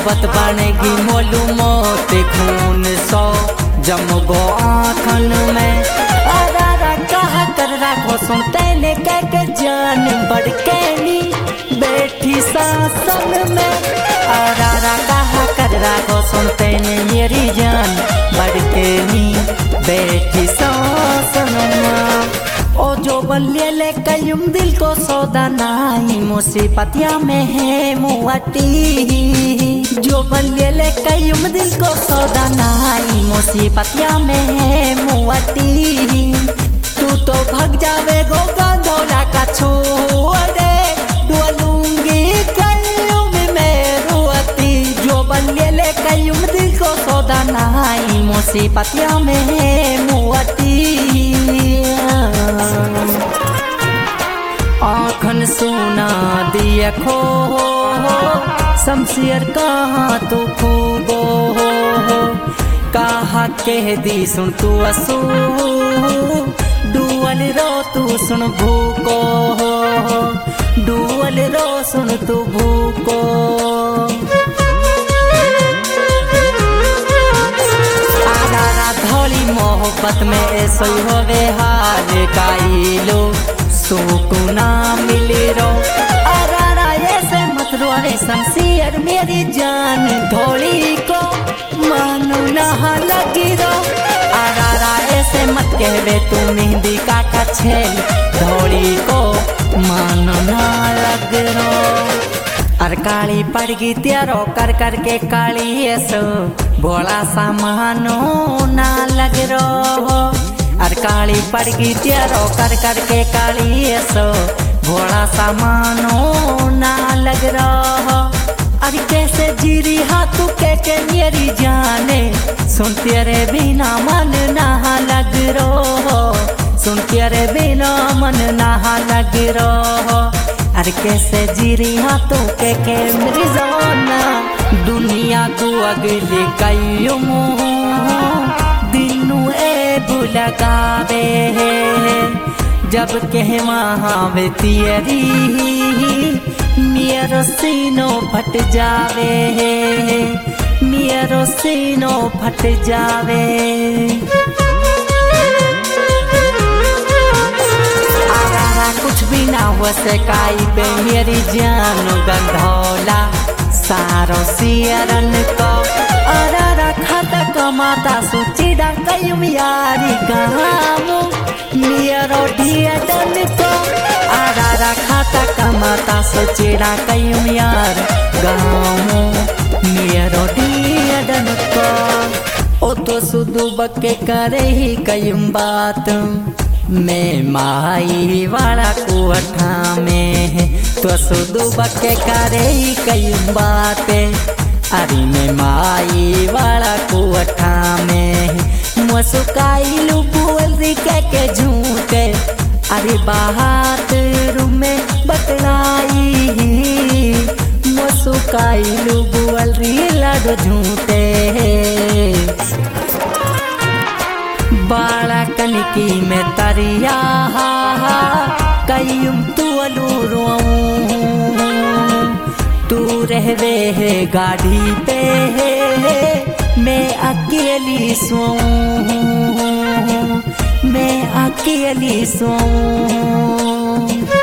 मोहब्बत बनेगी मोलू मोत खून सो जम गो आँखन में। अरारा कहा कर रखो सुनते ने के जान बड़केनी बैठी सासन में। अरारा कहा कर रखो सुनते ने मेरी जान बड़केनी बैठी सासन में। ओ जो बल्ले ले कयुम दिल को सौदा नाई मुसीबतिया में है मुआटी। जो बल्ले ले कयुम दिल को सौदा नाई मुसीबतिया में है मुआटी। तू तो भाग जावे गो गंधौला का छोड़े डोलूंगी कयुम में रुआती। जो बल्ले ले कयुम दिल को सौदा नाई मुसीबतिया में है मुआटी। आँखन सुना दिए खो शमशेर कहाँ तू खूबो कहा कह दी सुन तू असू डुअल रो तू सुन भूको डुअल रो सुन तू भूको। आरा धौली मोहब्बत में ऐसो होवे हाल काइलो सुकूना मिले रो। अरारा ऐसे मत रोवे शमशेर मेरी जान धौली को मानो ना लगी रो। अरारा ऐसे मत कहवे तू मेहंदी का कछेल धौली को मानो ना लग रो। अर काली पड़ गई तेरो कर कर के काली ऐसो भोला सा मानो ना लग रो। अर काली पड़ गई तेरो कर कर के काली ऐसो भोला सा मानो ना लग रहा। अरे कैसे जी रही हाथू के मेरी जाने सुन तेरे बिना मन ना लग रो। सुन तेरे बिना मन ना लग रो। अरे कैसे जी रही हाथू के मेरी जाना दुनिया तू अगले कई दिनू ए बुलगावे जब कह वहाँ वे तियरी मेरो सीनो फट जावे मेरो सीनो फट जावे। आरा कुछ भी ना हुआ से काई पे मेरी जान गंधौला सारो सियरन को। अरारा खाता कमाता सुचिड़ा कयुम यारी गामो मेरो ढियडन को। अरारा खाता कमाता सुचिड़ा कयुम यार गामो मेरो ढियडन को। ओ तो सुदू बके करे ही कयुम बात मैं माई वाला कुअठा में। तो सुदू बके करे ही कयुम बातें अरे मैं माई वाला कुअठा में। मुस्काइलू बोल री के झूठे अरे बात रूम में बतलाई। मुस्काइलू बोल री लड़ झूठे बाला कनकी में तरिया कयुम तू अलू तू रहवे है गाड़ी पे मैं अकेली सोऊं मैं अकेली सोऊं।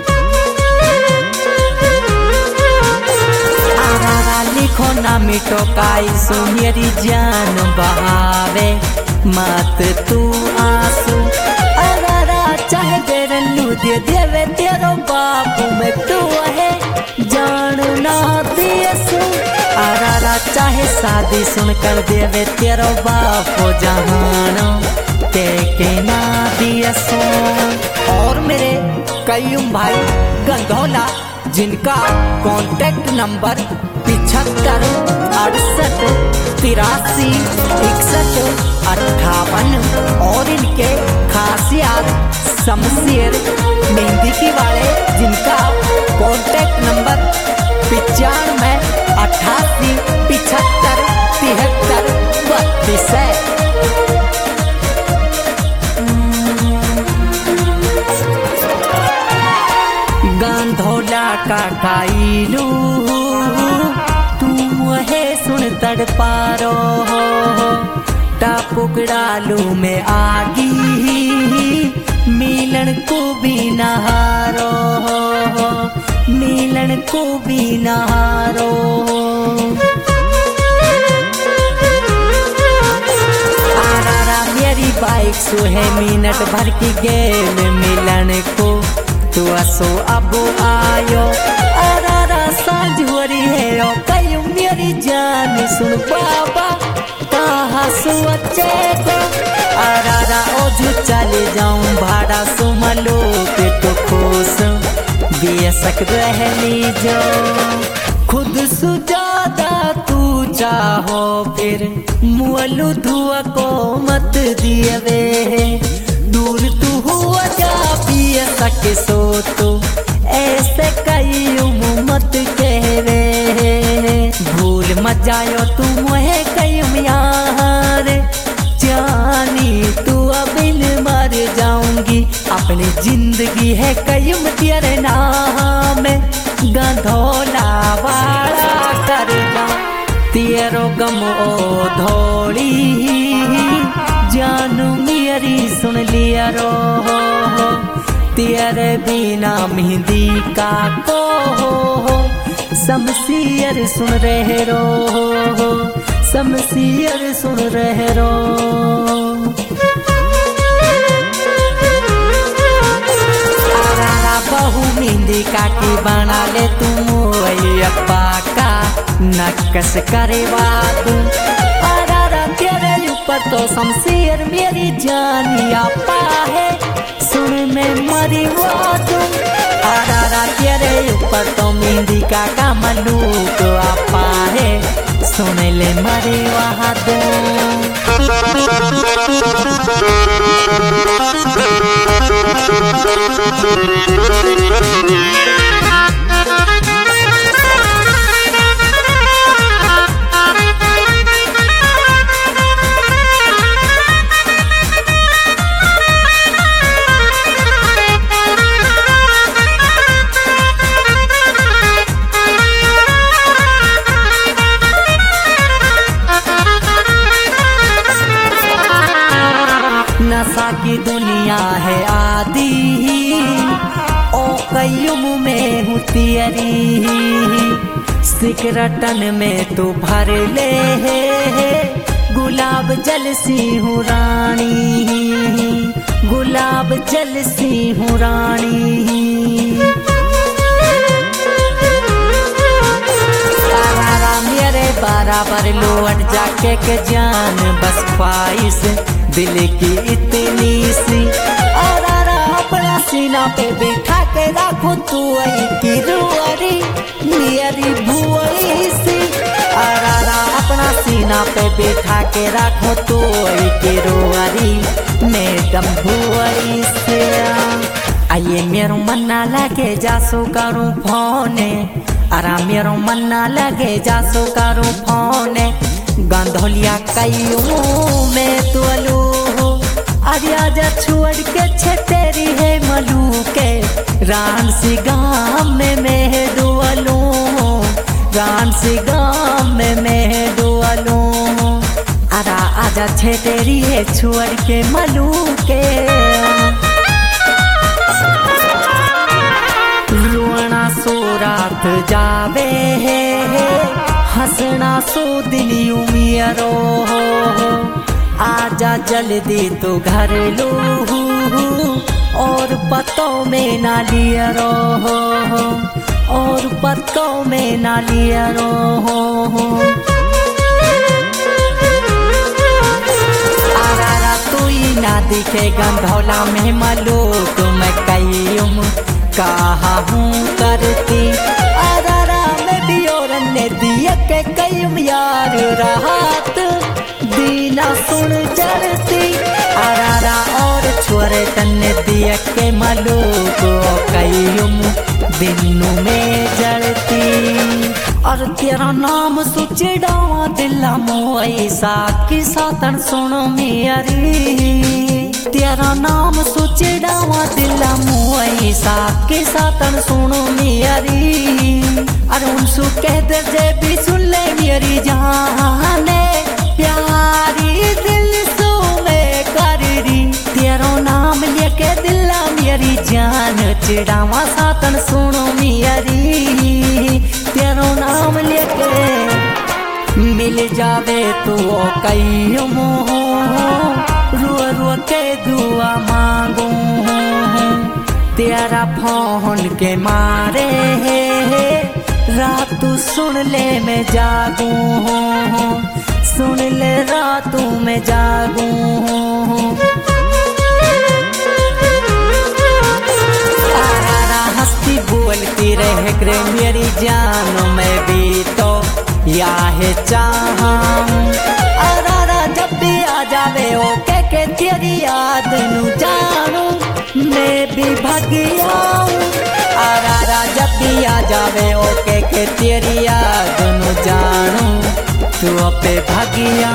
आरा लिखो ना मिटो काई सो मेरी जान बहावे मत तू आंसू। अरारा चाहे देरलू दे देवे तेरो बापू में तू है जान ना दियसू। अरारा चाहे शादी सुन कर देवे तेरो बापू जहानो के ना दियसू। और मेरे कयुम भाई गंधौला जिनका कॉन्टेक्ट नंबर 75 68 83 61 58 और इनके खासियत शमशेर मेहंदी की वाले जिनका कॉन्टेक्ट नंबर 95 88 75 73 32 है। गंधौला का काइलू तू मुहे सुन तड़पारो टापुकड़ालू में आगी मिलन को भी नहारो मिलन को भी नहारो आरारा मेरी बाइक सो है मिनट भर की गेम मिलन को तू असो अब आयो आरारा सांझ हो रही है कई मेरी जान सुन बाबा कहाँ सोचे को आरारा ओझू चले जाऊं भाड़ा सुमलो के तो खुश बेसक रह लीजो खुद सुजादा तू चाहो फिर मुअलू धुआ को मत दिए वे दूर तू हुआ जा पिए सके सो तो ऐसे कई मत कहवे भूल मत जायो तू मुहे कई यार जानी तू अब इन मर जाऊंगी अपनी जिंदगी है कई तेरे नाम गंधोला वाला कर तेरो गम ओ धोड़ी जानू मेरी सुन लिया रो तेरे बिना मेहंदी का को शमशीर सुन रहे रो शमशीर सुन रहे रो आरारा बहु मेहंदी काटी बना ले तुम अप्पा का नक्कस करेवा तू आरारा तेरे ऊपर तो शमशीर मेरी जानी आपा है सुन में मरी वो तुम आरारा तेरे ऊपर तो मेहंदी का कमलू तो आपा है सुन ले मरी वहाँ नशा की दुनिया है आदि ओ कयुम में हूँ तियरी सिकरटन में तो भर ले गुलाब जल सी हूँ रानी गुलाब जल सी हूँ रानी मेरे बराबर लौट जाके के जान बस ख्वाहिश दिल की इतनी सी आरारा अपना सीना पे बिठा के रखो तू की रुआरी मेरी भुआई सी आरारा अपना सीना पे बिठा के रखो तू की रुआरी मैडम भुआई से आइए मेरो मन ना लगे जासो करूं फोने आरा मेरो मन ना लगे जासो करूं फोने गंधोलिया कईयों में तुअलू अरे आजा छोड़ के छे तेरी है मलू के रान सी गाम में मैं दुअलू रान सी गाम में मैं दुअलू अरा आजा छे तेरी है छोड़ के मलू के रोना सो रात जावे हंसना सो दिल उमियरो आजा जल्दी तो घर लो और पतों में ना लिया रो और पतों में ना लिया रो आरारा तू ही ना दिखे गंधौला में मलूक मैं कईयूं कहा हूँ करती आरारा में भी और ने दिया के कईयूं यार राहत दीना सुन चढ़ती आरारा और छोरे तन्ने दिया के मलूक कईयूं दिनों में जड़ती और तेरा नाम सुचिड़ावा दिला मोई साकी सातन सुनो मेरी तेरा नाम सुचिड़ावा दिला मोई साकी सातन सुनो मेरी अरे उनसु कह दे जे भी सुन ले मेरी जाने प्यारी दिल सो में कर री तेरो नाम लेके दिला मेरी जान चिड़ावा सातन सुनो मियरी तेरो नाम लेके मिल जावे तो कई मोह रो रो के दुआ मांगू तेरा फोन के मारे रात तू सुन ले मैं जागू सुन ले रातू में जागू हंसती बोलती रह करे मेरी जान में भी तो या है चाहूं अरारा जब भी आ जावे ओ के तेरी याद नू जानू मैं भी भगिया अरारा जब भी आ जावे ओ के तेरी याद नू जानू तू पे भगिया